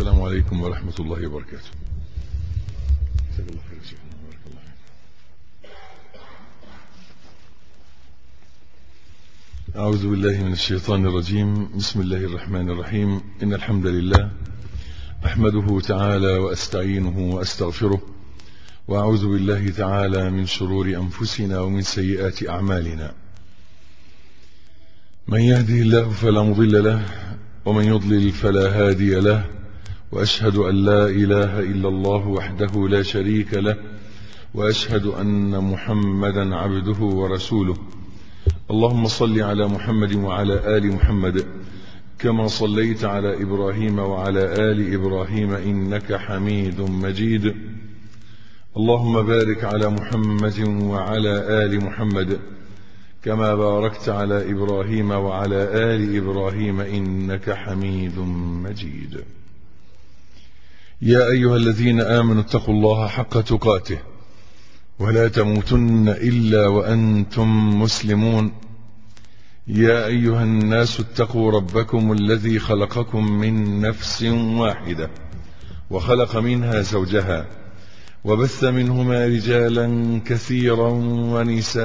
السلام عليكم ورحمة الله وبركاته. جزاك الله خير شيخنا، بارك الله فيك. أعوذ بالله من الشيطان الرجيم. بسم الله الرحمن الرحيم. إن الحمد لله أحمده تعالى وأستعينه وأستغفره، وأعوذ بالله تعالى من شرور أنفسنا ومن سيئات أعمالنا. من يهده الله فلا مضل له، ومن يضلل فلا هادي له، وأشهد أن لا إله إلا الله وحده لا شريك له، وأشهد أن محمدا عبده ورسوله. اللهم صل على محمد وعلى آل محمد كما صليت على إبراهيم وعلى آل إبراهيم إنك حميد مجيد. اللهم بارك على محمد وعلى آل محمد كما باركت على إبراهيم وعلى آل إبراهيم إنك حميد مجيد. يا أيها الذين آمنوا اتقوا الله حق تقاته ولا تموتن إلا وأنتم مسلمون. يا أيها الناس اتقوا ربكم الذي خلقكم من نفس واحدة وخلق منها زوجها وبث منهما رجالا كثيرا ونساء،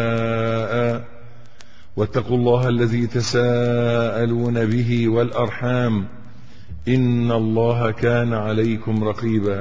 واتقوا الله الذي تساءلون به والأرحام إن الله كان عليكم رقيبا.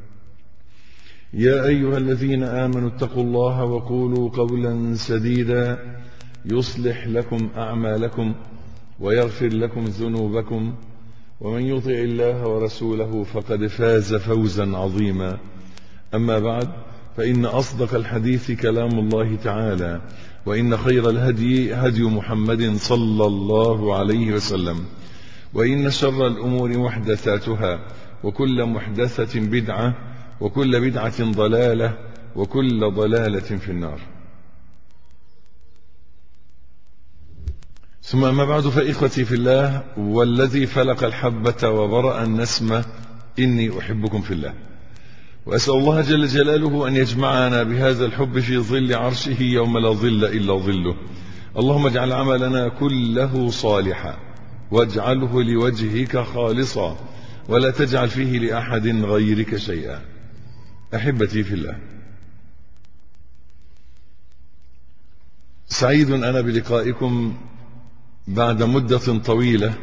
يا أيها الذين آمنوا اتقوا الله وقولوا قولا سديدا يصلح لكم أعمالكم ويغفر لكم ذنوبكم، ومن يطع الله ورسوله فقد فاز فوزا عظيما. أما بعد، فإن أصدق الحديث كلام الله تعالى، وإن خير الهدي هدي محمد صلى الله عليه وسلم، وإن شر الأمور محدثاتها، وكل محدثة بدعة، وكل بدعة ضلالة، وكل ضلالة في النار. ثم أما بعد، فإخوتي في الله، والذي فلق الحبة وبرأ النسمة، إني أحبكم في الله، وأسأل الله جل جلاله أن يجمعنا بهذا الحب في ظل عرشه يوم لا ظل إلا ظله. اللهم اجعل عملنا كله صالحا، واجعله لوجهك خالصا، ولا تجعل فيه لأحد غيرك شيئا. أحبتي في الله، سعيد أنا بلقائكم بعد مدة طويلة،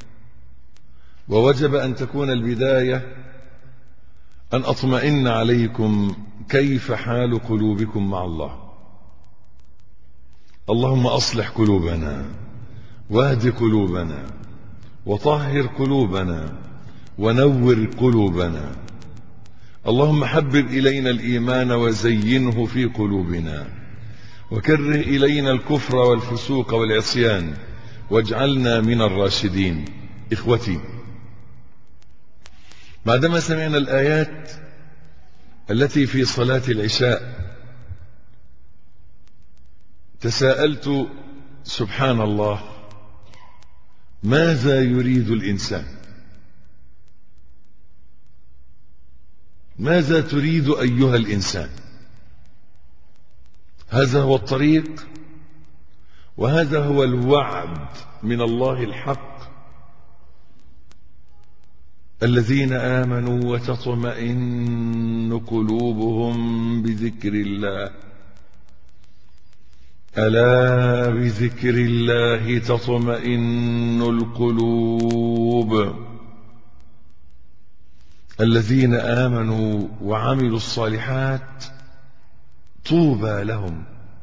ووجب أن تكون البداية أن أطمئن عليكم كيف حال قلوبكم مع الله. اللهم أصلح قلوبنا، واهد قلوبنا، وطهر قلوبنا، ونور قلوبنا. اللهم حبب إلينا الإيمان وزينه في قلوبنا، وكره إلينا الكفر والفسوق والعصيان، واجعلنا من الراشدين. إخوتي، بعدما سمعنا الآيات التي في صلاة العشاء، تساءلت سبحان الله، ماذا يريد الإنسان؟ ماذا تريد أيها الإنسان؟ هذا هو الطريق، وهذا هو الوعد من الله الحق. الذين آمنوا وتطمئن قلوبهم بذكر الله، ألا بذكر الله تطمئن القلوب. الذين آمنوا وعملوا الصالحات طوبى لهم،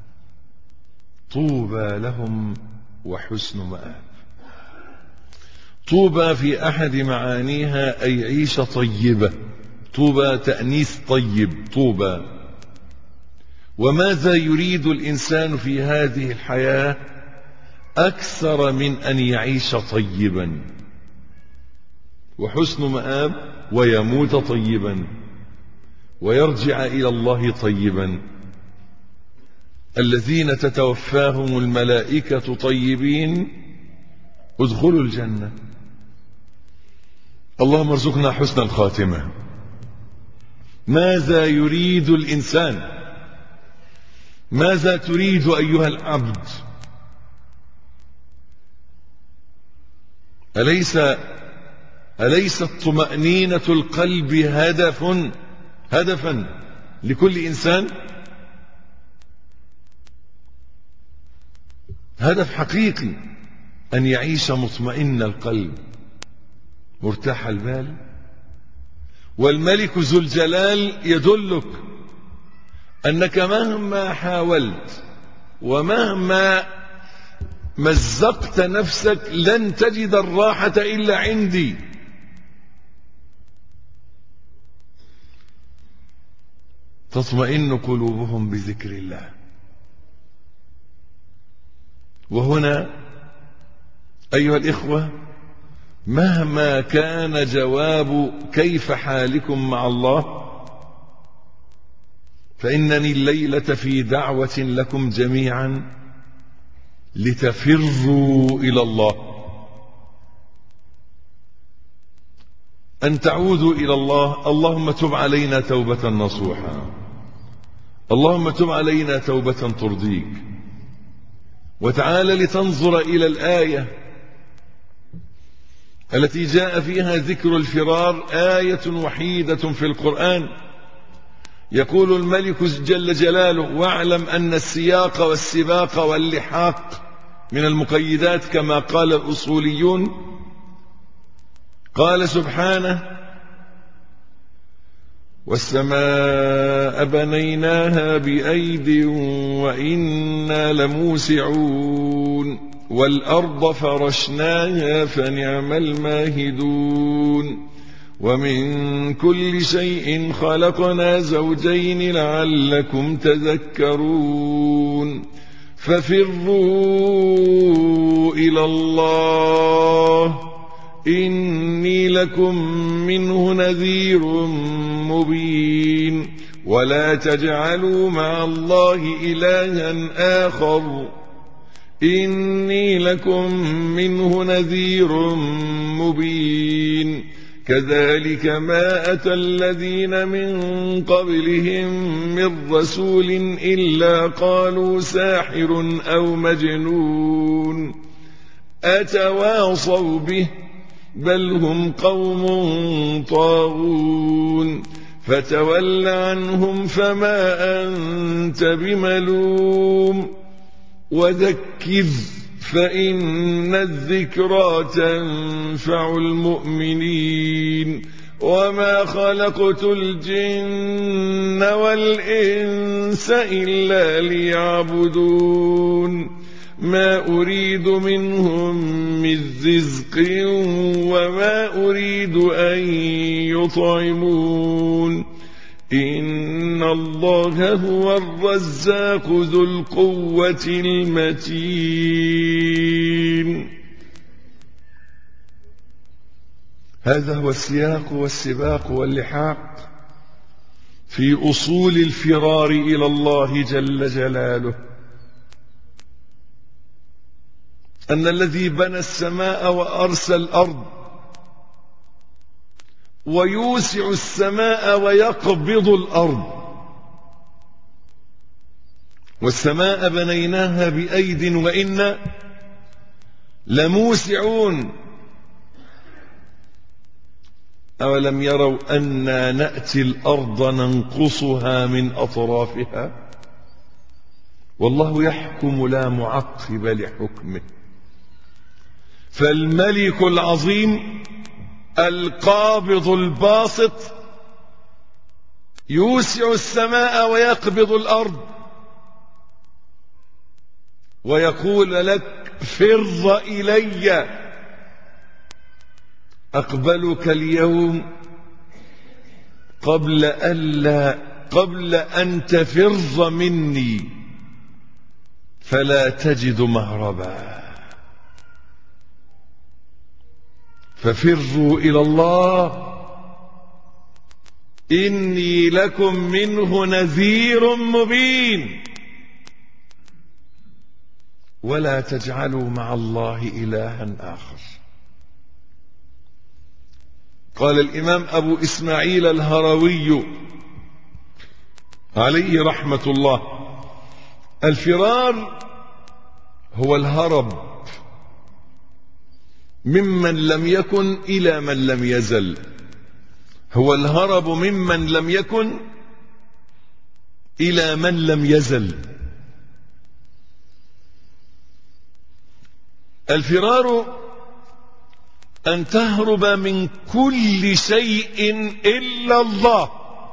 طوبى لهم وحسن مآب. طوبى في أحد معانيها أي عيشة طيبة، طوبى تأنيث طيب، طوبى. وماذا يريد الإنسان في هذه الحياة أكثر من أن يعيش طيبا وحسن مآب، ويموت طيبا ويرجع إلى الله طيبا؟ الذين تتوفاهم الملائكة طيبين ادخلوا الجنة. اللهم ارزقنا حسن الخاتمة. ماذا يريد الإنسان؟ ماذا تريد أيها العبد؟ أليس أليست طمأنينة القلب هدفا لكل إنسان؟ هدف حقيقي أن يعيش مطمئن القلب مرتاح البال. والملك ذو الجلال يدلك أنك مهما حاولت ومهما مزقت نفسك لن تجد الراحة إلا عندي. تطمئن قلوبهم بذكر الله. وهنا أيها الإخوة، مهما كان جواب كيف حالكم مع الله، فإنني الليلة في دعوة لكم جميعا لتفروا إلى الله، أن تعودوا إلى الله. اللهم تب علينا توبة نصوحا، اللهم تب علينا توبة ترضيك. وتعال لتنظر إلى الآية التي جاء فيها ذكر الفرار، آية وحيدة في القرآن. يقول الملك جل جلاله: واعلم أن السياق والسباق واللحاق من المقيدات كما قال الأصوليون. قال سبحانه: والسماء بنيناها بأيد وإنا لموسعون والأرض فرشناها فنعم الماهدون ومن كل شيء خلقنا زوجين لعلكم تذكرون ففروا إلى الله إني لكم منه نذير مبين ولا تجعلوا مع الله إلها آخر إني لكم منه نذير مبين كذلك ما أتى الذين من قبلهم من رسول إلا قالوا ساحر أو مجنون أتواصوا به بل هم قوم طاغون فتول عنهم فما أنت بملوم وذكر فإن الذكرى تنفع المؤمنين وما خلقت الجن والإنس إلا ليعبدون ما أريد منهم من رزق وما أريد أن يطعمون إن الله هو الرزاق ذو القوة المتين. هذا هو السياق والسباق واللحاق في أصول الفرار إلى الله جل جلاله. أن الذي بنى السماء وأرسى الأرض ويوسع السماء ويقبض الأرض والسماء بنيناها بأيد وإنا لموسعون أولم يروا أنا نأتي الأرض ننقصها من أطرافها والله يحكم لا معقب لحكمه. فالملك العظيم القابض الباسط يوسع السماء ويقبض الأرض ويقول لك فر إلي أقبلك اليوم قبل أن تفر مني فلا تجد مهربا ففروا إلى الله إني لكم منه نذير مبين ولا تجعلوا مع الله إلها آخر. قال الإمام أبو إسماعيل الهروي عليه رحمة الله: الفرار هو الهرب ممن لم يكن إلى من لم يزل، هو الهرب ممن لم يكن إلى من لم يزل. الفرار أن تهرب من كل شيء إلا الله،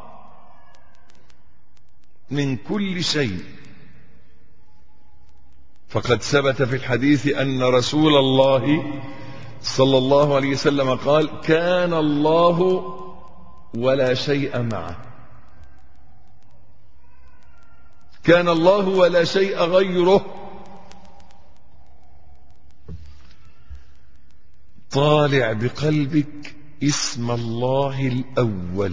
من كل شيء. فقد ثبت في الحديث أن رسول الله صلى الله عليه وسلم قال: كان الله ولا شيء معه، كان الله ولا شيء غيره. طالع بقلبك اسم الله الأول،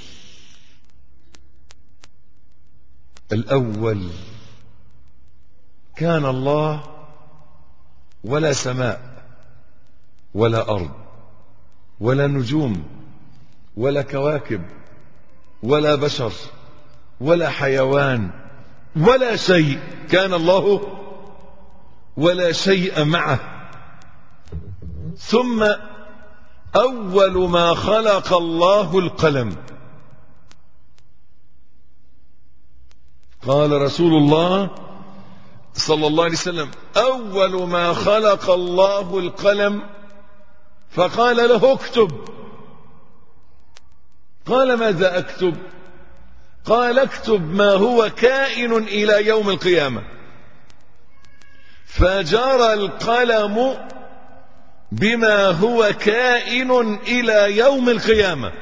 الأول. كان الله ولا سماء ولا أرض ولا نجوم ولا كواكب ولا بشر ولا حيوان ولا شيء، كان الله ولا شيء معه. ثم أول ما خلق الله القلم. قال رسول الله صلى الله عليه وسلم: أول ما خلق الله القلم، فقال له: اكتب. قال: ماذا أكتب؟ قال: اكتب ما هو كائن إلى يوم القيامة. فجرى القلم بما هو كائن إلى يوم القيامة،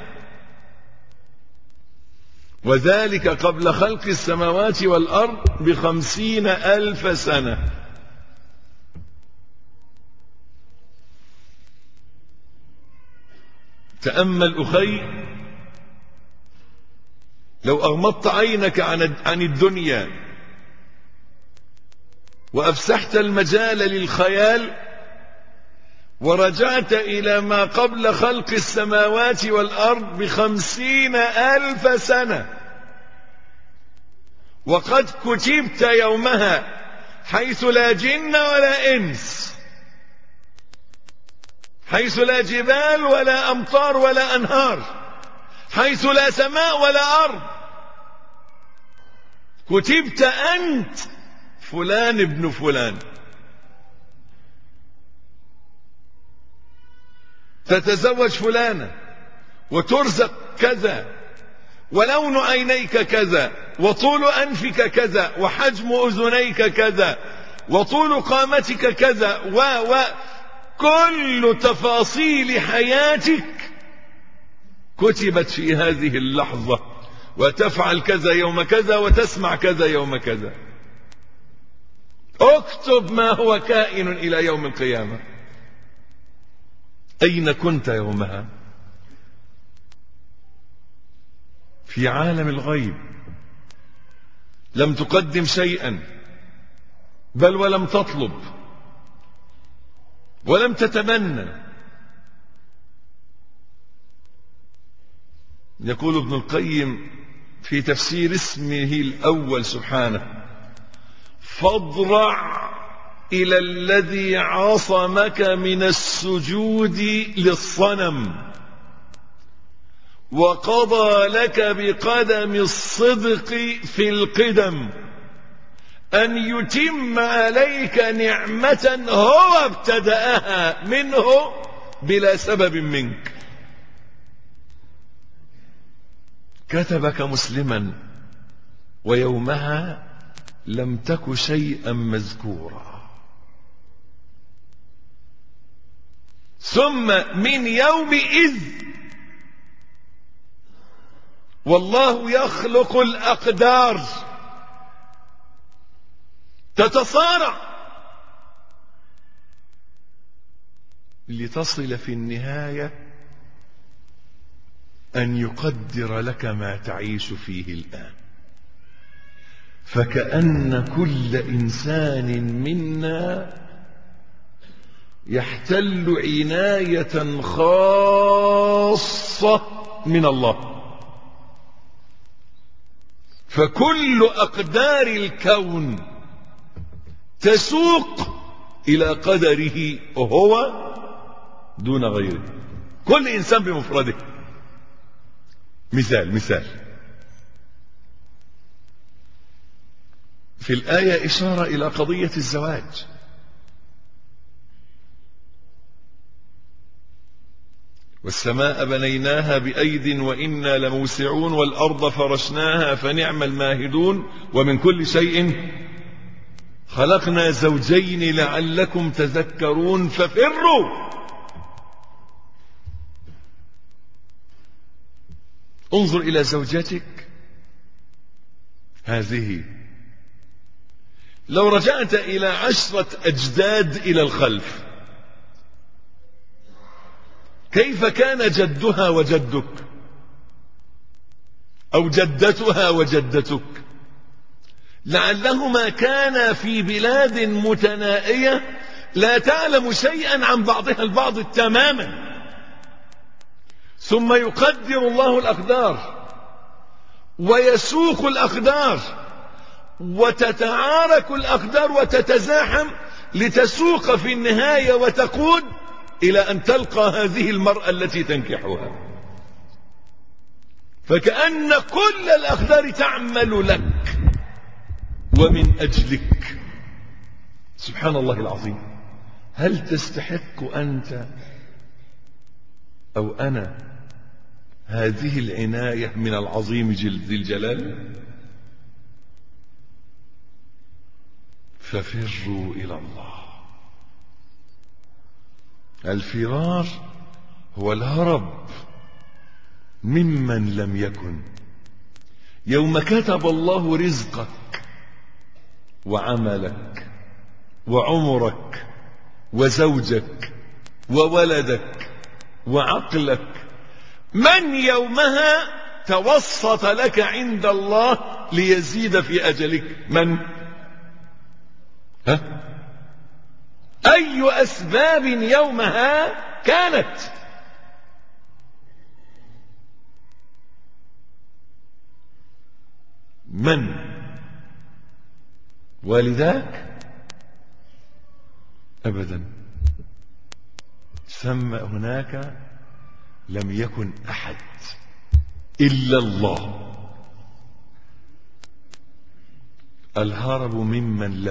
وذلك قبل خلق السماوات والأرض ب50,000 سنة. تأمل أخي، لو أغمضت عينك عن الدنيا وأفسحت المجال للخيال ورجعت إلى ما قبل خلق السماوات والأرض ب50,000 سنة، وقد كتبت يومها حيث لا جن ولا إنس، حيث لا جبال ولا أمطار ولا أنهار، حيث لا سماء ولا أرض. كتبت أنت فلان ابن فلان، تتزوج فلانة وترزق كذا، ولون عينيك كذا، وطول أنفك كذا، وحجم أذنيك كذا، وطول قامتك كذا، كل تفاصيل حياتك كتبت في هذه اللحظة، وتفعل كذا يوم كذا، وتسمع كذا يوم كذا. اكتب ما هو كائن إلى يوم القيامة. أين كنت يومها؟ في عالم الغيب، لم تقدم شيئا، بل ولم تطلب ولم تتمنى. يقول ابن القيم في تفسير اسمه الأول سبحانه: فاضرع إلى الذي عصمك من السجود للصنم، وقضى لك بقدم الصدق في القدم أن يتم عليك نعمة هو ابتدأها منه بلا سبب منك. كتبك مسلما، ويومها لم تك شيئا مذكورا. ثم من يومئذ والله يخلق الأقدار تتصارع لتصل في النهاية أن يقدر لك ما تعيش فيه الآن. فكأن كل إنسان منا يحتل عناية خاصة من الله، فكل أقدار الكون تسوق إلى قدره هو دون غيره، كل إنسان بمفرده. مثال في الآية إشارة إلى قضية الزواج. والسماء بنيناها بأيد وإنا لموسعون والأرض فرشناها فنعم الماهدون ومن كل شيء خلقنا زوجين لعلكم تذكرون ففروا. انظر إلى زوجتك هذه، لو رجعت إلى 10 أجداد إلى الخلف، كيف كان جدها وجدك أو جدتها وجدتك؟ لعلهما كانا في بلاد متنائية لا تعلم شيئا عن بعضها البعض تماما، ثم يقدر الله الأقدار ويسوق الأقدار وتتعارك الأقدار وتتزاحم لتسوق في النهاية وتقود إلى أن تلقى هذه المرأة التي تنكحها. فكأن كل الأقدار تعمل لك ومن أجلك. سبحان الله العظيم. هل تستحق أنت أو أنا هذه العناية من العظيم ذي الجلال؟ ففروا إلى الله. الفرار هو الهرب ممن لم يكن. يوم كتب الله رزقك وعملك وعمرك وزوجك وولدك وعقلك، من يومها توسط لك عند الله ليزيد في أجلك؟ من؟ أي أسباب يومها كانت؟ من؟ والداك؟ أبدا. ثم هناك لم يكن أحد إلا الله. الهرب ممن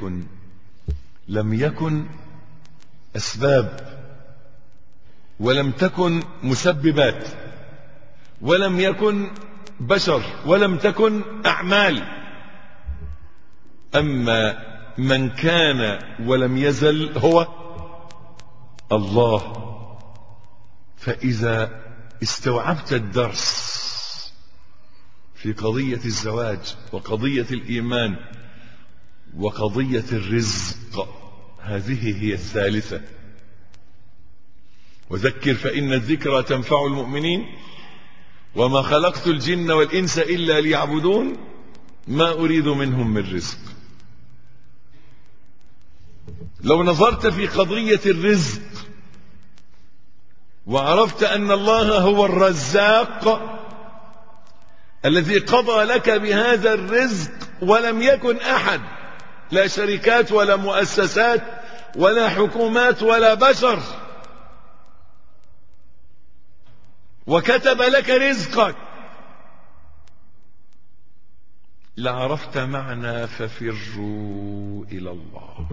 لم يكن أسباب، ولم تكن مسببات، ولم يكن بشر، ولم تكن أعمال. أما من كان ولم يزل هو الله. فإذا استوعبت الدرس في قضية الزواج وقضية الإيمان وقضية الرزق، هذه هي الثالثة. وذكر فإن الذكرى تنفع المؤمنين وما خلقت الجن والإنس إلا ليعبدون ما أريد منهم من رزق. لو نظرت في قضية الرزق وعرفت أن الله هو الرزاق الذي قضى لك بهذا الرزق ولم يكن أحد، لا شركات ولا مؤسسات ولا حكومات ولا بشر، وكتب لك رزقك، لعرفت معنى ففروا إلى الله.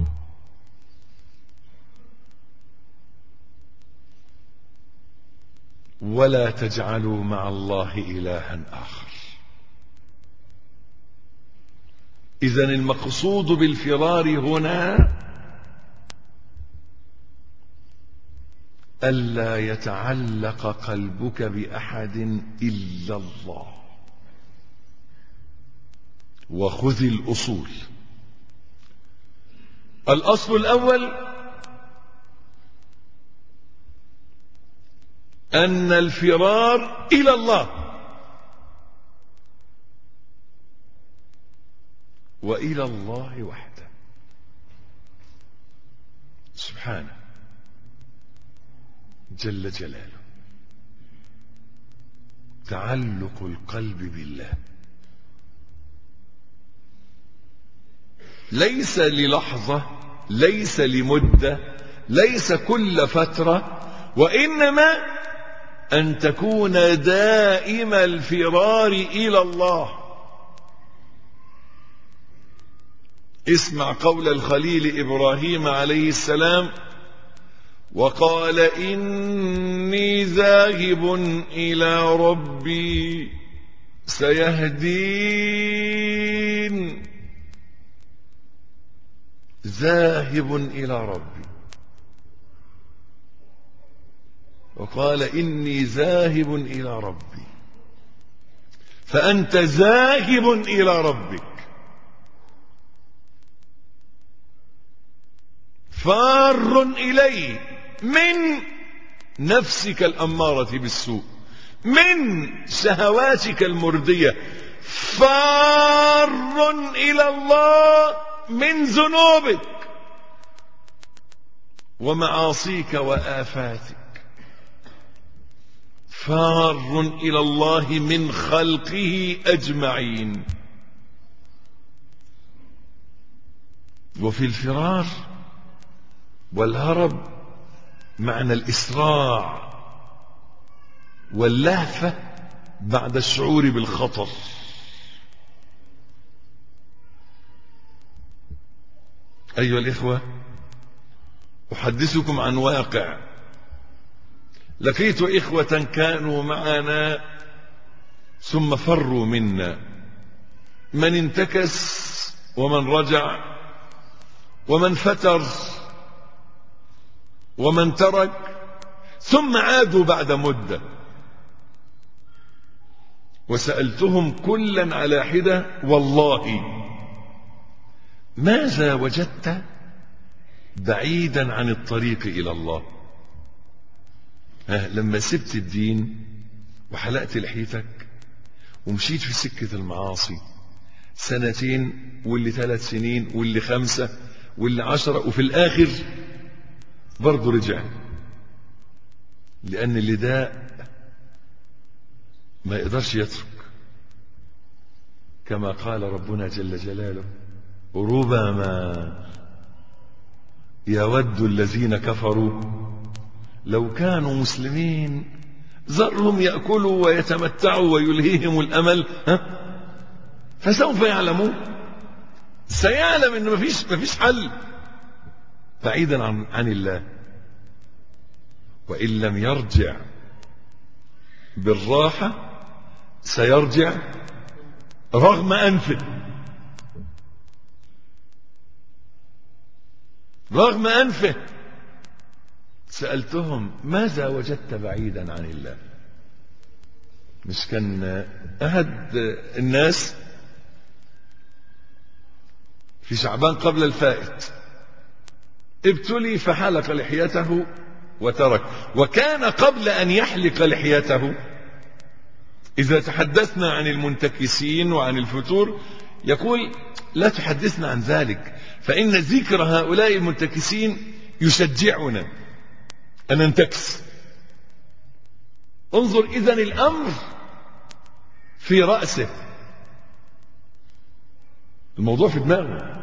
ولا تجعلوا مع الله إلها آخر. إذن المقصود بالفرار هنا ألا يتعلق قلبك بأحد إلا الله. وخذ الأصول. الأصل الأول أن الفرار إلى الله وإلى الله وحده سبحانه جل جلاله. تعلق القلب بالله ليس للحظة، ليس لمدة، ليس كل فترة، وإنما أن تكون دائم الفرار إلى الله. اسمع قول الخليل إبراهيم عليه السلام: وقال إني ذاهب إلى ربي سيهدين. ذاهب إلى ربي، وقال إني ذاهب إلى ربي، فأنت ذاهب إلى ربك، فار إليه من نفسك الأمارة بالسوء، من شهواتك المردية، فار إلى الله من ذنوبك ومعاصيك وآفاتك، فار إلى الله من خلقه أجمعين. وفي الفرار والهرب معنى الإسراع واللهفة بعد الشعور بالخطر. أيها الإخوة، أحدثكم عن واقع. لقيت إخوة كانوا معنا ثم فروا منا، من انتكس ومن رجع ومن فتر ومن ترك، ثم عادوا بعد مدة. وسألتهم كلا على حدة: والله ماذا وجدت بعيدا عن الطريق إلى الله؟ لما سبت الدين وحلقت لحيتك ومشيت في سكة المعاصي 2 سنين واللي 3 سنين واللي 5 واللي 10، وفي الآخر برضه رجع، لأن اللي ده ما يقدرش يترك. كما قال ربنا جل جلاله: ربما يود الذين كفروا لو كانوا مسلمين ذرهم يأكلوا ويتمتعوا ويلهيهم الأمل فسوف يعلمون. سيعلم إنه مفيش حل بعيدا عن الله. وإن لم يرجع بالراحة سيرجع رغم أنفه، رغم أنفه. سألتهم: ماذا وجدت بعيدا عن الله؟ مش كان أحد الناس في شعبان قبل الفائت ابتلي فحلق لحيته وترك، وكان قبل أن يحلق لحيته إذا تحدثنا عن المنتكسين وعن الفتور يقول: لا تحدثنا عن ذلك، فإن ذكر هؤلاء المنتكسين يشجعنا أن ننتكس. انظر إذن الأمر في رأسه، الموضوع في دماغه.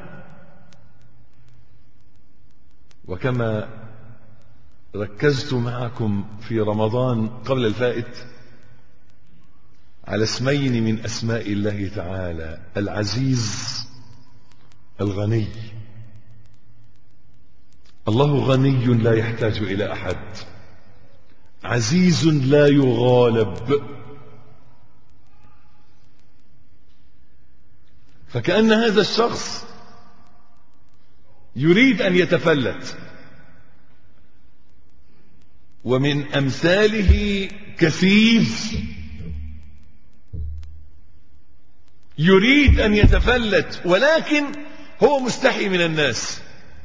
وكما ركزت معكم في رمضان قبل الفائت على اسمين من أسماء الله تعالى: العزيز، الغني. الله غني لا يحتاج إلى أحد، عزيز لا يغالب. فكأن هذا الشخص يريد أن يتفلت، ومن أمثاله كثير يريد أن يتفلت ولكن هو مستحي من الناس.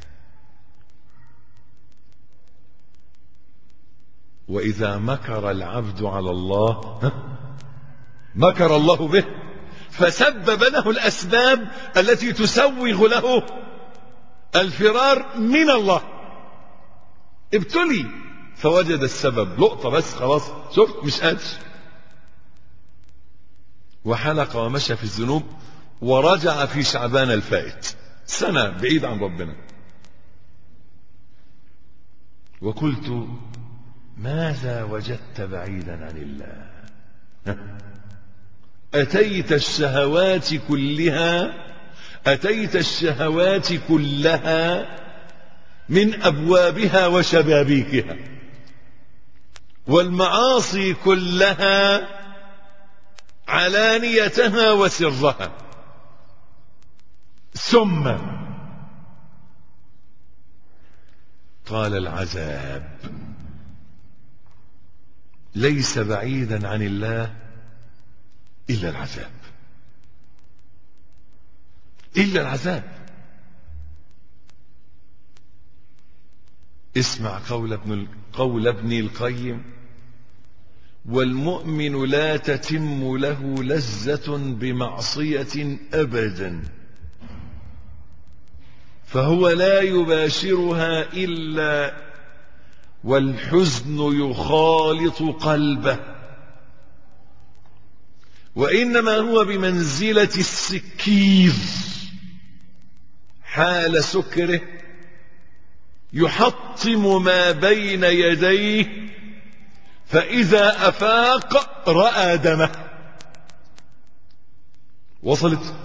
وإذا مكر العبد على الله مكر الله به، فسبب له الأسباب التي تسوغ له الفرار من الله. ابتلي فوجد السبب، لقطة بس خلاص، شفت مش قادر، وحلق ومشى في الذنوب ورجع في شعبان الفائت 1 سنة بعيد عن ربنا. وقلت: ماذا وجدت بعيدا عن الله؟ أتيت الشهوات كلها من أبوابها وشبابيكها، والمعاصي كلها علانيتها وسرها. ثم قال العذاب ليس بعيدا عن الله إلا العذاب، إلا العذاب. اسمع قول ابن القيم: والمؤمن لا تتم له لذة بمعصية أبدا، فهو لا يباشرها إلا والحزن يخالط قلبه، وإنما هو بمنزلة السكير حال سكره يحطم ما بين يديه، فإذا أفاق رأى دمه. وصلت؟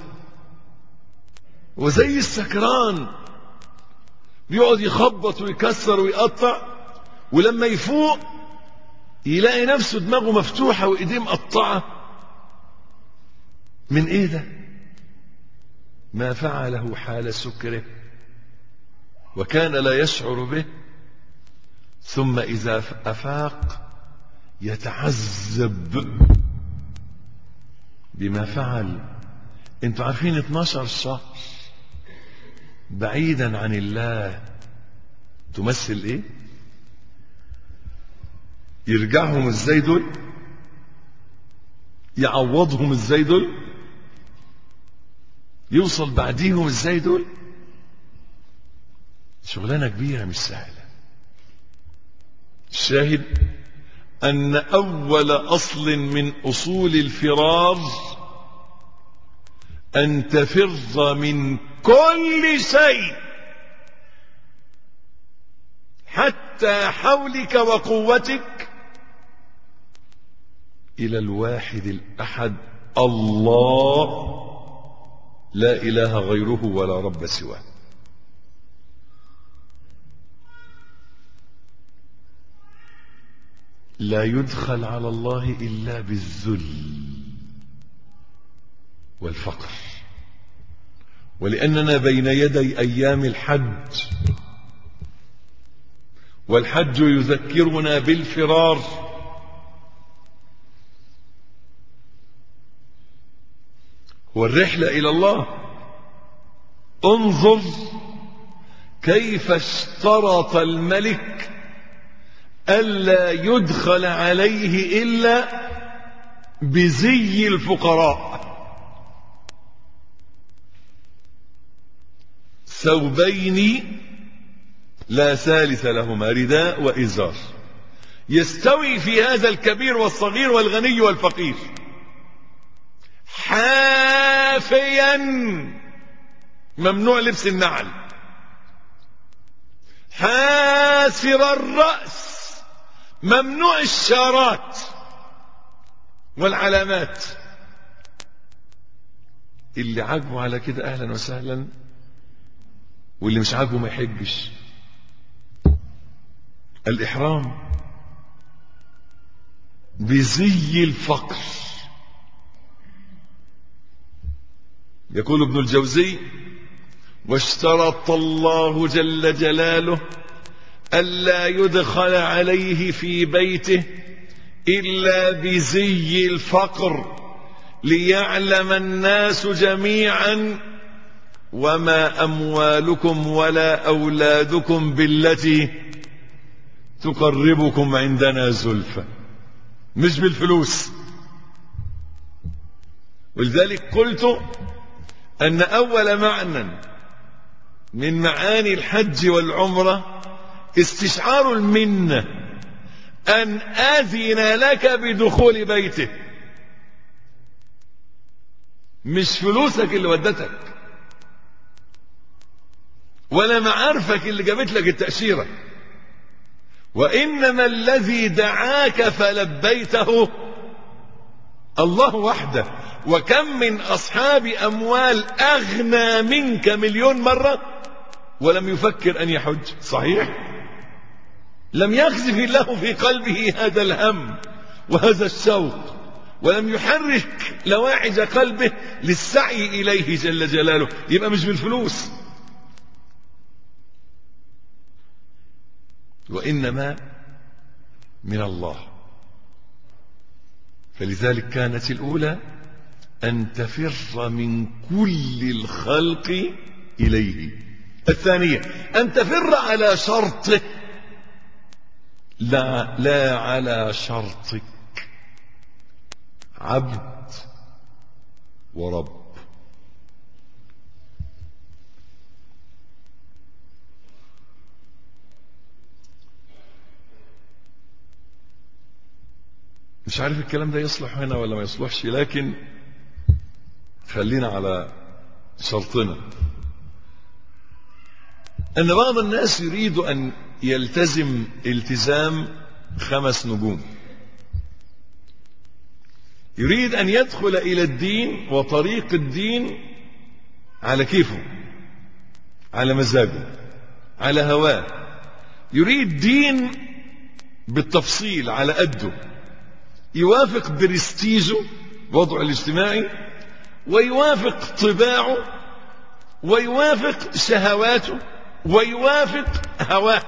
وزي السكران بيقعد يخبط ويكسر ويقطع، ولما يفوق يلاقي نفسه دماغه مفتوحة وإيديه مقطعة. من إيه ده؟ ما فعله حال سكره وكان لا يشعر به، ثم إذا أفاق يتعذب بما فعل. انتوا عارفين 12 شهر بعيدا عن الله تمثل ايه؟ يرجعهم ازاي دول؟ يعوضهم ازاي دول؟ يوصل بعديهم ازاي دول؟ شغلانة كبيرة مش سهلة. الشاهد أن أول أصل من أصول الفرار أن تفر من كل شيء حتى حولك وقوتك إلى الواحد الأحد الله، لا إله غيره ولا رب سواه. لا يدخل على الله إلا بالذل والفقر، ولأننا بين يدي أيام الحج، والحج يذكرنا بالفرار. والرحلة إلى الله. انظر كيف اشترط الملك ألا يدخل عليه إلا بزي الفقراء: ثوبين لا ثالث لهما، رداء وإزار، يستوي في هذا الكبير والصغير والغني والفقير، حافيا ممنوع لبس النعل، حاسر الرأس ممنوع الشارات والعلامات. اللي عاجبه على كده أهلا وسهلا، واللي مش عاجبه ما يحجش. الإحرام بزي الفقر. يقول ابن الجوزي: واشترط الله جل جلاله ألا يدخل عليه في بيته إلا بزي الفقر، ليعلم الناس جميعا وما أموالكم ولا أولادكم بالتي تقربكم عندنا زلفى، مش بالفلوس. ولذلك قلت أن أول معنى من معاني الحج والعمرة استشعار المنة، أن أذن لك بدخول بيته، مش فلوسك اللي ودتك ولا معارفك اللي جابت لك التأشيرة، وإنما الذي دعاك فلبيته الله وحده. وكم من أصحاب أموال أغنى منك 1,000,000 مرة ولم يفكر أن يحج. صحيح؟ لم يقذف الله في قلبه هذا الهم وهذا الشوق، ولم يحرك لواعج قلبه للسعي إليه جل جلاله. يبقى مش بالفلوس، وإنما من الله. فلذلك كانت الأولى أن تفر من كل الخلق إليه. الثانية أن تفر على شرطه لا على شرطك. عبد ورب. مش عارف الكلام ده يصلح هنا ولا ما يصلحش، لكن خلينا على شرطنا. أن بعض الناس يريد أن يلتزم التزام 5 نجوم. يريد أن يدخل إلى الدين وطريق الدين على كيفه، على مزاجه، على هواه. يريد دين بالتفصيل على قده، يوافق برستيجه، وضعه الاجتماعي، ويوافق طباعه، ويوافق شهواته، ويوافق هواه.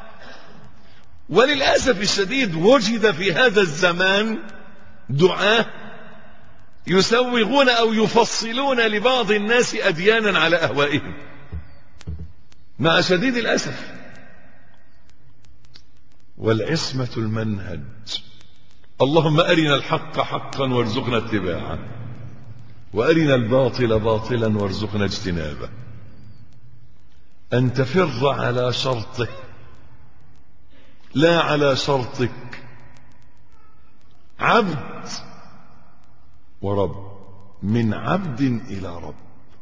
وللأسف الشديد وجد في هذا الزمان دعاة يسوغون أو يفصلون لبعض الناس أديانا على أهوائهم، مع شديد الأسف. والعصمة المنهج. اللهم أرنا الحق حقا وارزقنا اتباعه، وأرنا الباطل باطلا وارزقنا اجتنابه. أن تفر على شرطه لا على شرطك. عبد ورب، من عبد إلى رب.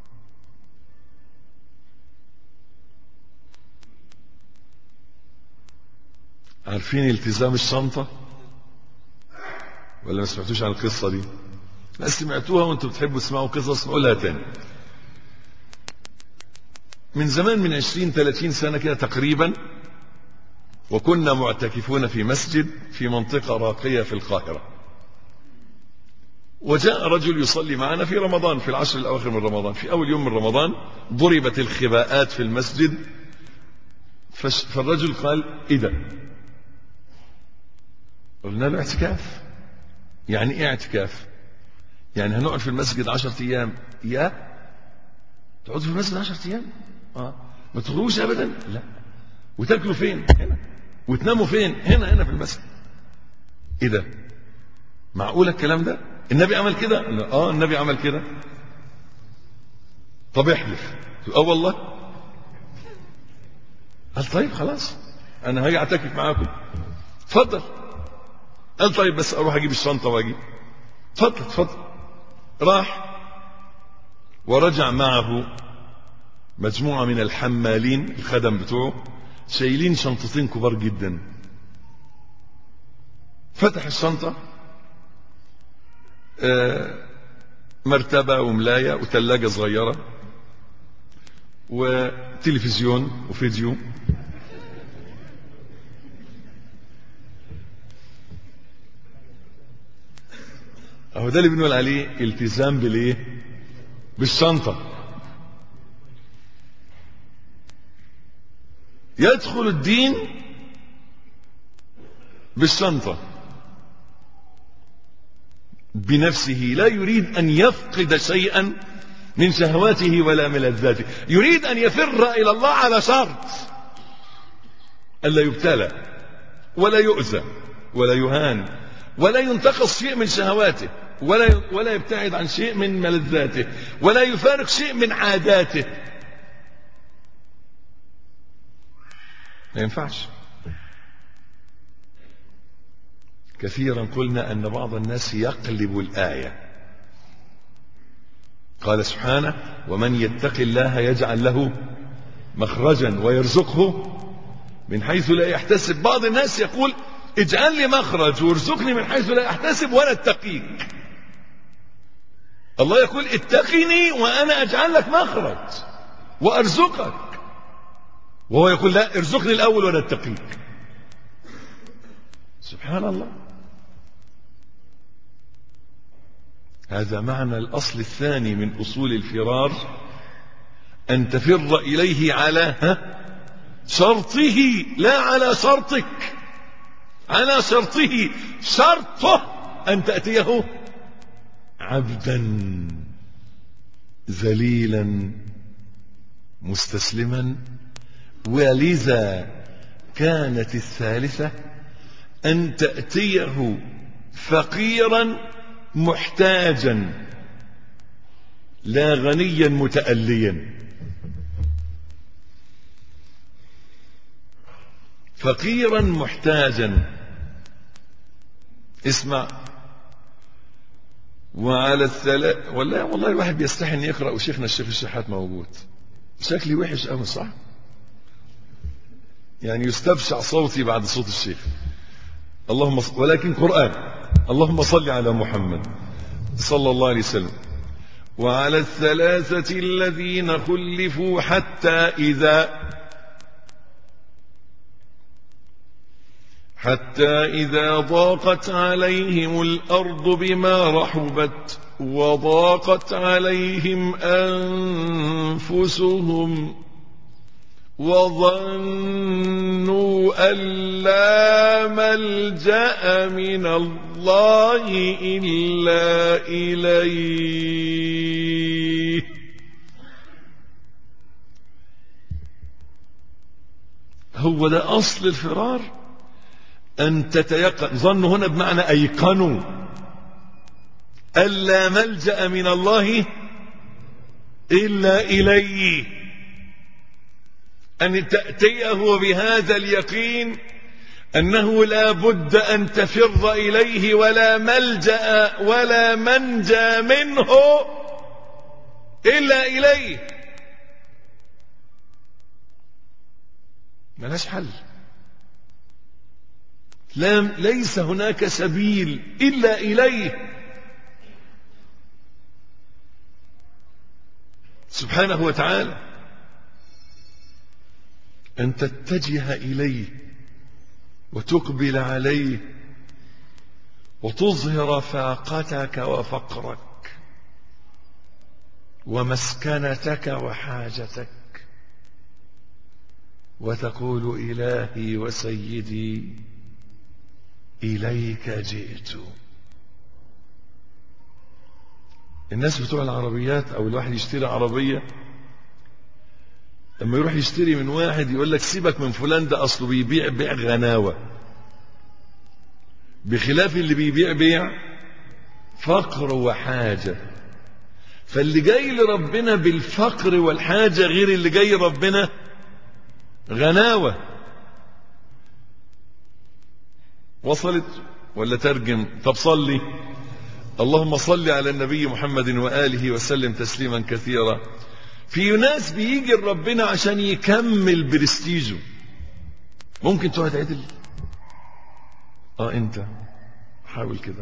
عارفين التزام الشنطة ولا ما سمعتوش عن القصة دي؟ لا سمعتوها وانتم بتحبوا تسمعوا قصص، نقولها تاني. من زمان، من 20-30 سنة كده تقريبا، وكنا معتكفون في مسجد في منطقة راقية في القاهرة. وجاء رجل يصلي معنا في رمضان، في العشر الأواخر من رمضان. في أول يوم من رمضان ضربت الخباءات في المسجد، فالرجل قال: إيه ده؟ قلنا له: اعتكاف. يعني ايه اعتكاف؟ يعني هنقعد في المسجد 10 أيام. يا تقعدوا في المسجد 10 أيام؟ ما تخرجوش أبدا؟ لا. وتاكلوا فين؟ هنا. وتناموا فين؟ هنا في المسجد. ايه ده؟ معقول الكلام ده؟ النبي عمل كده؟ لا. النبي عمل كده. طب احلف. والله. قال: طيب خلاص، انا هاجي اعتكف معاكم. اتفضل. قال: طيب بس اروح اجيب الشنطه واجي. اتفضل. راح ورجع معه مجموعه من الحمالين، الخدم بتوعه، شايلين شنطتين كبار جدا. فتح الشنطه، مرتبه وملايه وثلاجه صغيره وتلفزيون وفيديو. اهو ده اللي بنقول عليه التزام بالايه؟ بالشنطه. يدخل الدين بالشنطه بنفسه، لا يريد ان يفقد شيئا من شهواته ولا ملذاته. يريد ان يفر الى الله على شرط: الا يبتلى ولا يؤذى ولا يهان ولا ينتقص شيء من شهواته، ولا يبتعد عن شيء من ملذاته، ولا يفارق شيء من عاداته. ما ينفعش. كثيرا قلنا أن بعض الناس يقلب الآية. قال سبحانه: ومن يتق الله يجعل له مخرجا ويرزقه من حيث لا يحتسب. بعض الناس يقول اجعل لي مخرج وارزقني من حيث لا احتسب وانا اتقيك. الله يقول اتقني وانا اجعل لك مخرج وارزقك، وهو يقول لا ارزقني الاول وانا اتقيك. سبحان الله. هذا معنى الأصل الثاني من أصول الفرار، أن تفر إليه على شرطه لا على شرطك، على شرطه. شرطه أن تأتيه عبدا ذليلا مستسلما. ولذا كانت الثالثة أن تأتيه فقيرا محتاجا لا غنيا متأليا. فقيرا محتاجا. اسمع. وعلى الثلاث والله الواحد بيستحي ان يقرأ وشيخنا الشيخ الشحات موجود. شكلي وحش قوي صح؟ يعني يستبشع صوتي بعد صوت الشيخ. اللهم ولكن قرآن. اللهم صل على محمد صلى الله عليه وسلم. وعلى الثلاثة الذين خلفوا حتى إذا ضاقت عليهم الأرض بما رحبت وضاقت عليهم أنفسهم وظنوا أن لا ملجأ من الله إلا إليه. هو ده أصل الفرار، أن تتيقن. ظنوا هنا بمعنى أيقنوا أن لا ملجأ من الله إلا إليه. أن تأتيه بهذا اليقين أنه لا بد أن تفر إليه ولا ملجأ ولا منجى منه إلا إليه. ملاش حل. ليس هناك سبيل إلا إليه سبحانه وتعالى. أن تتجه إليه وتقبل عليه وتظهر فاقتك وفقرك ومسكنتك وحاجتك وتقول إلهي وسيدي إليك جئت. الناس بتوع العربيات أو الواحد يشتري عربية، لما يروح يشتري من واحد يقول لك سيبك من فلان ده أصله بيبيع بيع غناوة، بخلاف اللي بيبيع بيع فقر وحاجة. فاللي جاي لربنا بالفقر والحاجة غير اللي جاي ربنا غناوة. وصلت ولا ترجم؟ طب صلي. اللهم صل على النبي محمد وآله وسلم تسليما كثيرا. في ناس بيجي ربنا عشان يكمل برستيجه. ممكن تقعد عدل؟ انت حاول كده.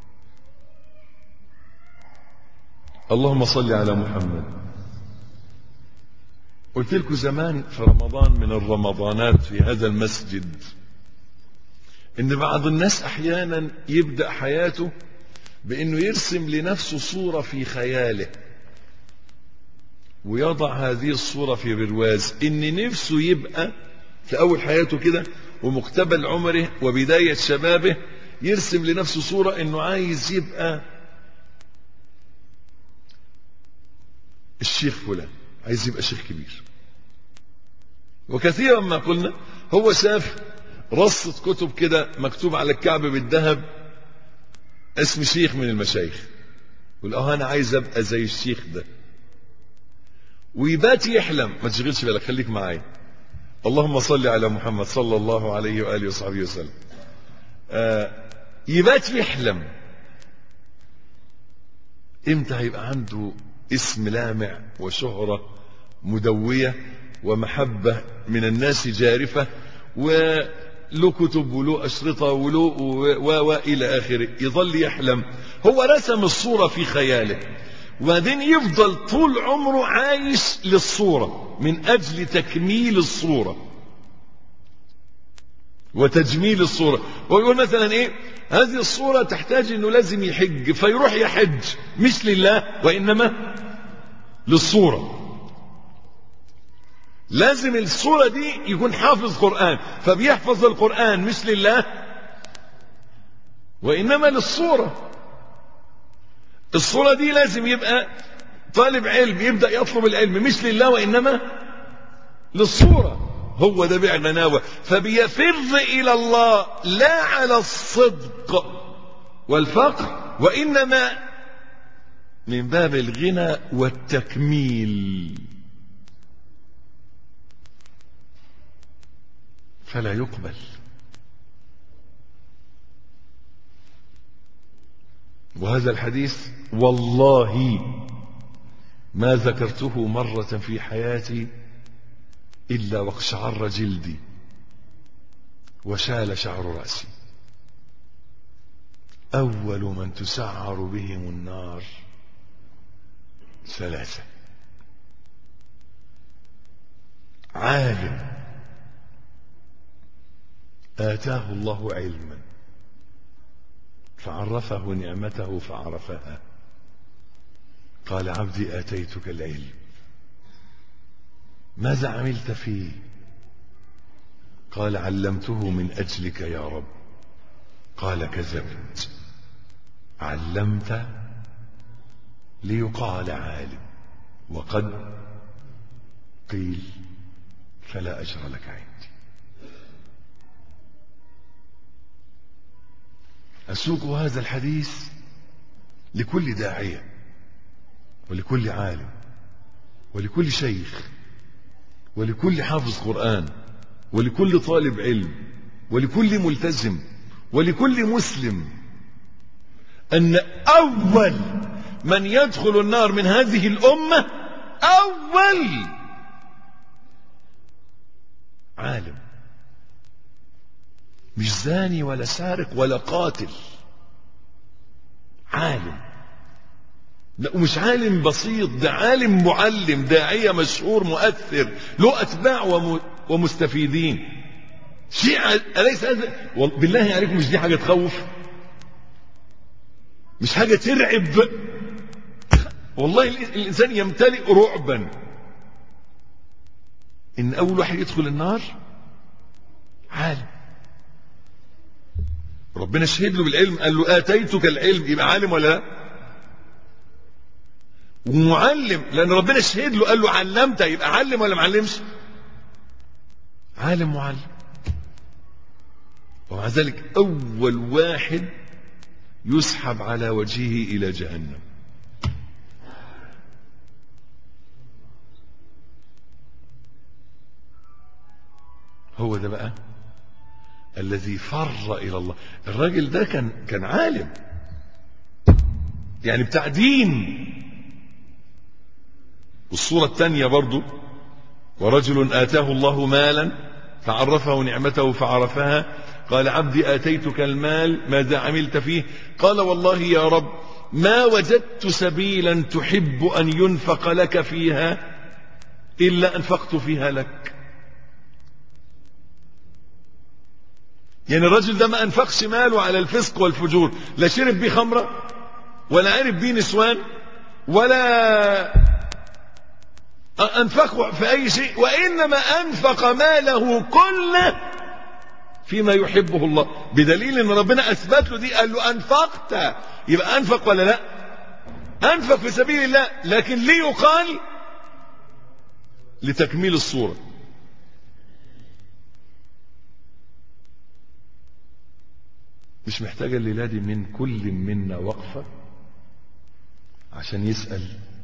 اللهم صل على محمد. قلت لكم زمان في رمضان من الرمضانات في هذا المسجد ان بعض الناس احيانا يبدأ حياته بانه يرسم لنفسه صورة في خياله ويضع هذه الصورة في برواز، ان نفسه يبقى في اول حياته كده ومقتبل عمره وبداية شبابه يرسم لنفسه صورة انه عايز يبقى الشيخ فلان، عايز يبقى شيخ كبير. وكثيرا ما قلنا هو شاف رصة كتب كده مكتوب على الكعب بالذهب اسم شيخ من المشايخ، يقول انا عايز ابقى زي الشيخ ده، ويبات يحلم. ما تشغلش بالك، خليك معايا. اللهم صل على محمد صلى الله عليه وآله وصحبه وسلم. يبات يحلم امتى هيبقى عنده اسم لامع وشهرة مدوية ومحبة من الناس جارفة وله كتب وله أشرطة وله وإلى آخره، يظل يحلم. هو رسم الصورة في خياله، وبعدين يفضل طول عمره عايش للصورة من أجل تكميل الصورة وتجميل الصورة. ويقول مثلا ايه، هذه الصورة تحتاج انه لازم يحج، فيروح يحج مش لله وإنما للصورة. لازم الصورة دي يكون حافظ قرآن، فبيحفظ القرآن مش لله وإنما للصورة. الصورة دي لازم يبقى طالب علم، يبدأ يطلب العلم مش لله وإنما للصورة. هو ده بيع غناوة، فبيفر إلى الله لا على الصدق والفقر، وإنما من باب الغنى والتكميل، فلا يقبل. وهذا الحديث والله ما ذكرته مرة في حياتي إلا واقشعر جلدي وشال شعر رأسي. أول من تسعر بهم النار ثلاثة: عالم آتاه الله علما فعرفه نعمته فعرفها، قال عبدي آتيتك العلم ماذا عملت فيه؟ قال علمته من أجلك يا رب. قال كذبت، علمت ليقال عالم وقد قيل فلا أجر لك عندي. أسوق هذا الحديث لكل داعية ولكل عالم ولكل شيخ ولكل حافظ قرآن ولكل طالب علم ولكل ملتزم ولكل مسلم، أن أول من يدخل النار من هذه الأمة أول عالم، مش زاني ولا سارق ولا قاتل، عالم. لا، ومش عالم بسيط، ده عالم معلم داعية مشهور مؤثر له أتباع ومستفيدين. شيء أليس هذا بالله عليكم؟ مش دي حاجة تخوف؟ مش حاجة ترعب؟ والله الإنسان يمتلئ رعبا إن أول واحد يدخل النار عالم. ربنا شهد له بالعلم، قال له آتيتك العلم، يبقى عالم ولا لا؟ ومعلم، لأن ربنا شهد له قال له علمت، يبقى علم ولا معلمش؟ عالم معلم. ومع ذلك أول واحد يسحب على وجهه إلى جهنم. هو ده بقى الذي فر إلى الله. الراجل ده كان عالم، يعني بتاع دين. والصورة الثانية برضو: ورجل آتاه الله مالا فعرفه نعمته فعرفها، قال عبدي آتيتك المال ماذا عملت فيه؟ قال والله يا رب ما وجدت سبيلا تحب أن ينفق لك فيها إلا أنفقت فيها لك. يعني الرجل ده ما أنفقش ماله على الفسق والفجور، لا شرب بيه خمرة ولا عرف بيه نسوان ولا أنفقه في أي شيء، وإنما أنفق ماله كله فيما يحبه الله، بدليل أن ربنا أثبت له دي، قال له أنفقت، يبقى أنفق ولا لا؟ أنفق في سبيل الله، لكن ليقال لتكميل الصورة. مش محتاجة الليلة دي من كل منا وقفة عشان يسأل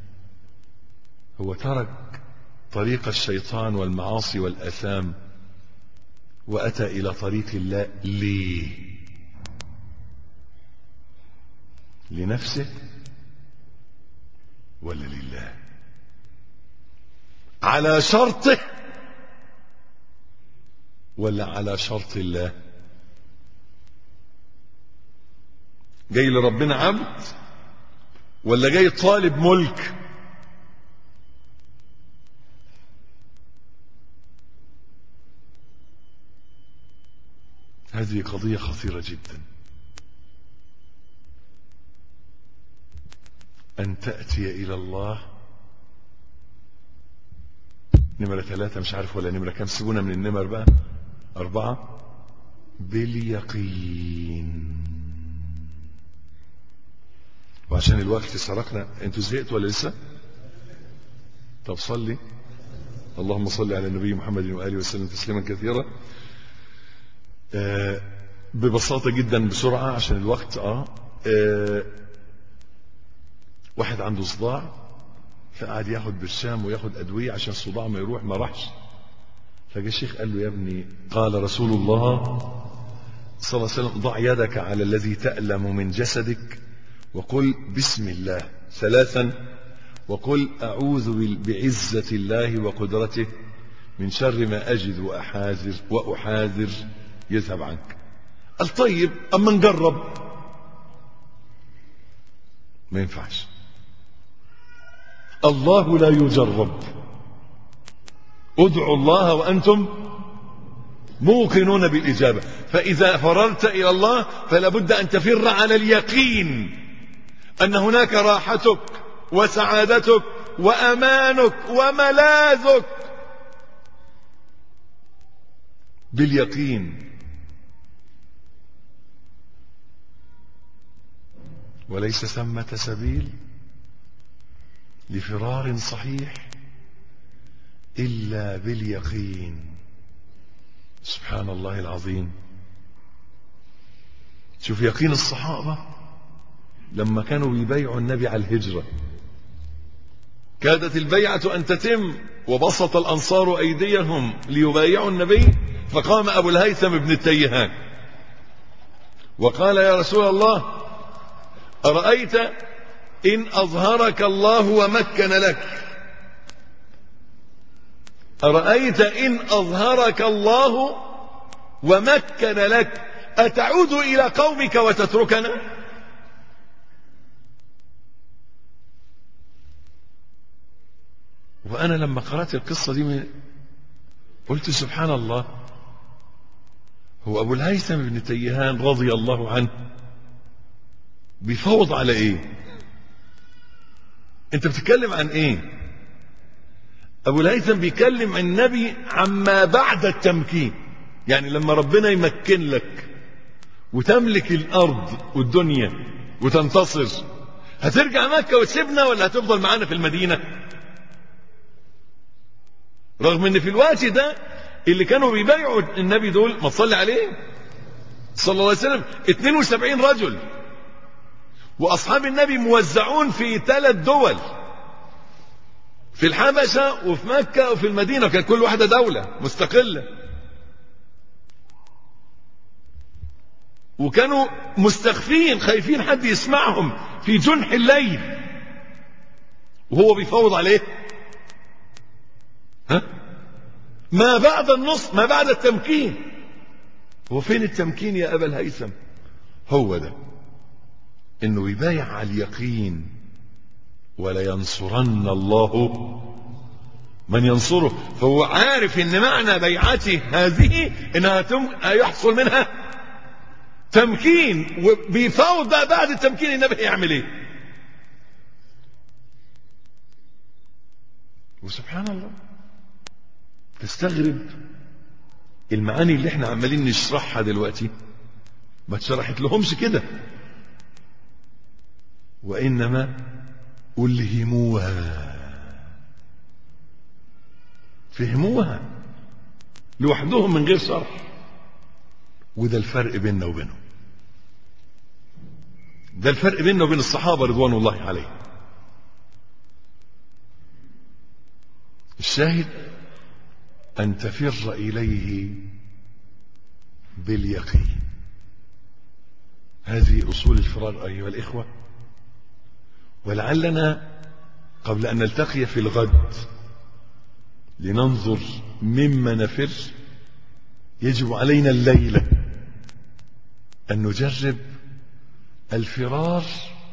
هو ترك طريق الشيطان والمعاصي والآثام وأتى إلى طريق الله ليه؟ لنفسه ولا لله؟ على شرطه ولا على شرط الله؟ جاي لربنا عبد ولا جاي طالب ملك؟ هذه قضية خطيرة جدا، أن تأتي إلى الله. نمرة 3 مش عارف ولا نمرة كم، سيبونا من النمر بقى. 4 باليقين. وعشان الوقت سرقنا، انتوا زهقتوا ولا لسه؟ طب صلي. اللهم صل على النبي محمد وآله وسلم تسليما كثيرا. ببساطة جدا بسرعة عشان الوقت. واحد عنده صداع فقعد ياخد برشام وياخد أدوية عشان الصداع ما يروح، ما راحش. فجاء الشيخ قال له: يا ابني، قال رسول الله صلى الله عليه وسلم: ضع يدك على الذي تألم من جسدك وقل بسم الله 3 وقل أعوذ بعزة الله وقدرته من شر ما أجد وأحاذر يذهب عنك. قال: طيب أما نجرب. ما ينفعش، الله لا يجرب. ادعوا الله وأنتم موقنون بالإجابة. فإذا فررت إلى الله فلا بد أن تفر على اليقين أن هناك راحتك وسعادتك وأمانك وملاذك باليقين. وليس ثمة سبيل لفرار صحيح إلا باليقين. سبحان الله العظيم. شوف يقين الصحابة لما كانوا بيبايعوا النبي على الهجرة، كادت البيعة أن تتم وبسط الأنصار أيديهم ليبايعوا النبي، فقام أبو الهيثم بن التيهان وقال: يا رسول الله، أرأيت إن أظهرك الله ومكن لك، أرأيت إن أظهرك الله ومكن لك أتعود إلى قومك وتتركنا؟ وأنا لما قرأت القصة دي قلت: سبحان الله، هو أبو الهيثم بن تيهان رضي الله عنه بيفوض على إيه؟ أنت بتتكلم عن إيه؟ أبو الهيثم بيكلم عن النبي عما بعد التمكين، يعني لما ربنا يمكن لك وتملك الأرض والدنيا وتنتصر، هترجع مكة وتسيبنا ولا هتفضل معانا في المدينة؟ رغم ان في الوقت ده اللي كانوا بيبايعوا النبي دول، ما تصلي عليه صلى الله عليه وسلم، 72 رجل، واصحاب النبي موزعون في 3 دول، في الحبشة وفي مكة وفي المدينة، كانت كل واحدة دولة مستقلة، وكانوا مستخفين خايفين حد يسمعهم في جنح الليل وهو بيفوض عليه. ما بعد النصر، ما بعد التمكين. هو فين التمكين يا أبا الهيثم؟ هو ده، إنه يبايع على اليقين: ولا ينصرن الله من ينصره. فهو عارف إن معنى بيعته هذه إنها يحصل منها تمكين، وبيفاوض بقى بعد التمكين النبي يعمل إيه. وسبحان الله، تستغرب المعاني اللي احنا عمالين نشرحها دلوقتي ما اتشرحت لهمش كده، وإنما ألهموها، فهموها لوحدهم من غير شرح. وده الفرق بيننا وبينهم، ده الفرق بيننا وبين الصحابة رضوان الله عليهم. الشاهد أن تفر إليه باليقين. هذه أصول الفرار أيها الإخوة. ولعلنا قبل أن نلتقي في الغد لننظر مما نفر يجب علينا الليلة أن نجرب الفرار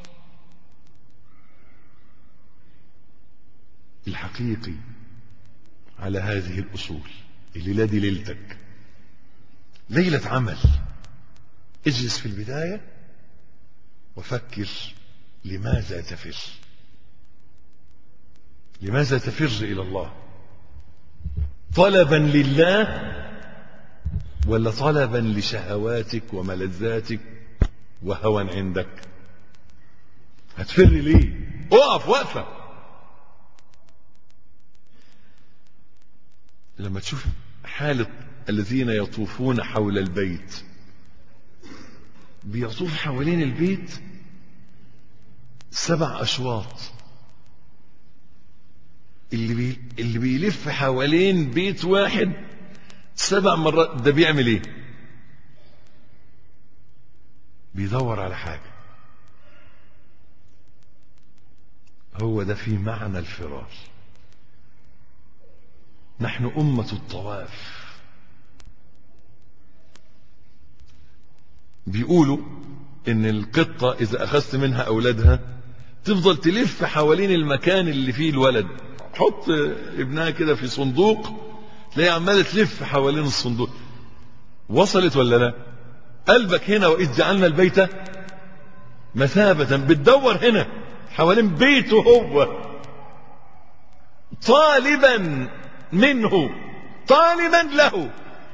الحقيقي على هذه الأصول. الليلة دي ليلتك، ليلة عمل. اجلس في البداية وفكر لماذا تفر. لماذا تفر إلى الله؟ طلبا لله ولا طلبا لشهواتك وملذاتك وهوى عندك؟ هتفر ليه؟ اقف وقفة. لما تشوف حالة الذين يطوفون حول البيت، بيطوف حوالين البيت 7 أشواط. اللي بيلف حوالين بيت واحد 7 مرات، ده بيعمل ايه؟ بيدور على حاجة. هو ده في معنى الفرار. نحن أمة الطواف. بيقولوا إن القطة إذا أخذت منها أولادها تفضل تلف حوالين المكان اللي فيه الولد. حط ابنها كده في صندوق، تلاقي عمالة تلف حوالين الصندوق. وصلت ولا لا؟ قلبك هنا، وإذ جعلنا البيت مثابة. بتدور هنا حوالين بيته هو، طالبا منه، طالبا له.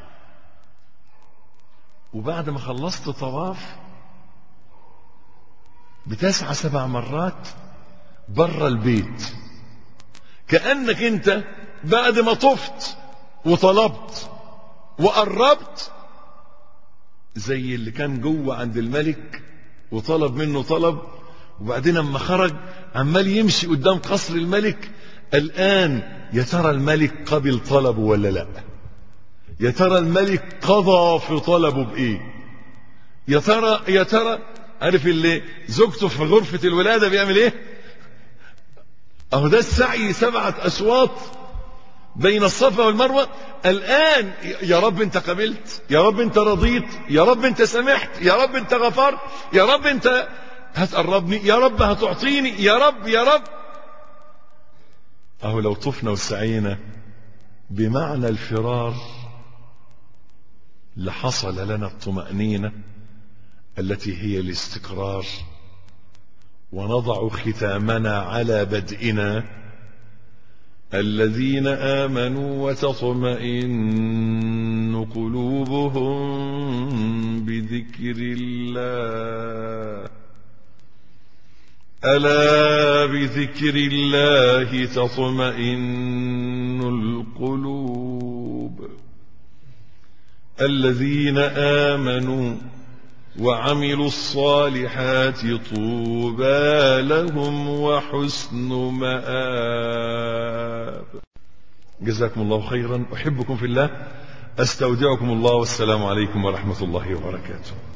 وبعد ما خلصت طواف بتسعى 7 مرات بره البيت، كأنك انت بعد ما طفت وطلبت وقربت زي اللي كان جوه عند الملك وطلب منه طلب، وبعدين اما خرج عمال يمشي قدام قصر الملك. الآن يا ترى الملك قبل طلبه ولا لا؟ يا ترى الملك قضى في طلبه بإيه؟ يا ترى عارف اللي زوجته في غرفة الولادة بيعمل ايه؟ اهو ده السعي 7 أشواط بين الصفا والمروة. الآن يا رب انت قبلت، يا رب انت رضيت، يا رب انت سمحت، يا رب انت غفرت، يا رب انت هتقربني، يا رب هتعطيني، يا رب يا رب. اهو لو طفنا وسعينا بمعنى الفرار لحصل لنا الطمأنينة التي هي الاستقرار، ونضع ختامنا على بدئنا. الذين آمنوا وتطمئن قلوبهم بذكر الله، ألا بذكر الله تطمئن القلوب. الذين آمنوا وعملوا الصالحات طوبى لهم وحسن مآب. جزاكم الله خيرا، أحبكم في الله، أستودعكم الله، والسلام عليكم ورحمة الله وبركاته.